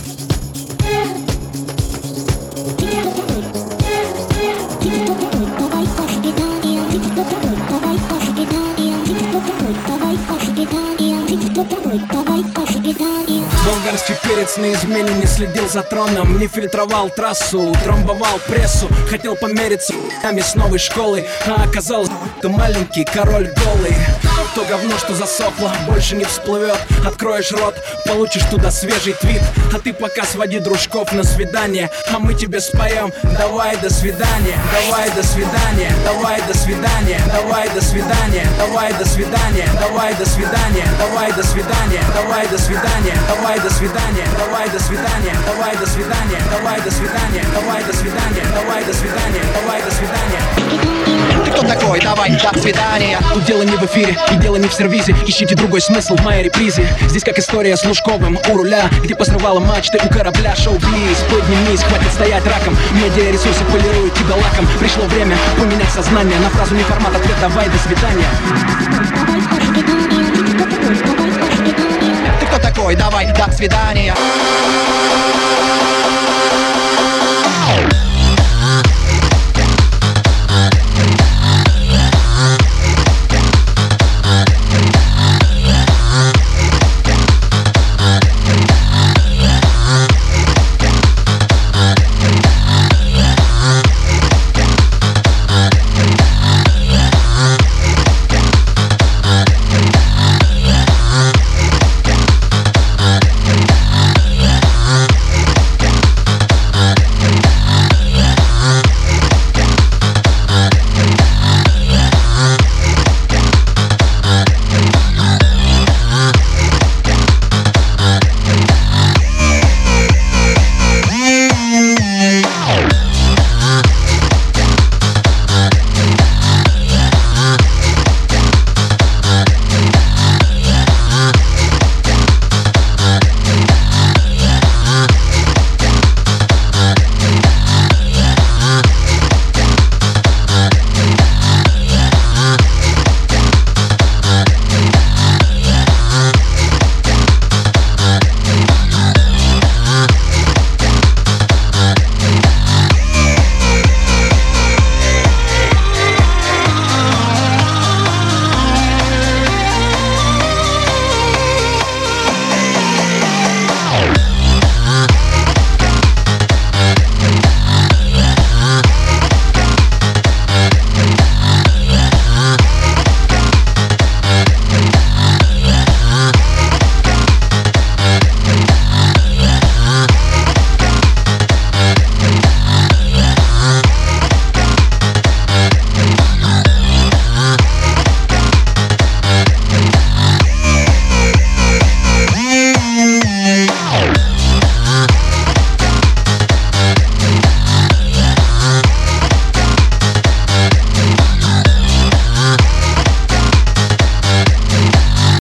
Болгарский перец на измене, не следил за троном, не фильтровал трассу, трамбовал прессу. Хотел помериться с новой школой, а оказалось, ты маленький король голый. То говно, что засохло, больше не всплывет. Откроешь рот, получишь туда свежий твит. А ты пока своди дружков на свидание, а мы тебе споем: давай до свидания, давай до свидания, давай до свидания, давай до свидания, давай до свидания, давай до свидания, давай до свидания, давай до свидания, давай до свидания, давай до свидания, давай до свидания, давай до свидания, давай до свидания, давай до свидания, давай до свидания. Ты кто такой? Давай, до свидания. Тут дело не в эфире и дело не в сервизе. Ищите другой смысл в моей репризе. Здесь как история с Лужковым у руля, где посрывала мачты у корабля. Шоу-биз, поднимись, хватит стоять раком. Медиаресурсы полируют тебя лаком. Пришло время поменять сознание на фразу не формат ответ: давай до свидания. Ты кто такой? Давай, до свидания.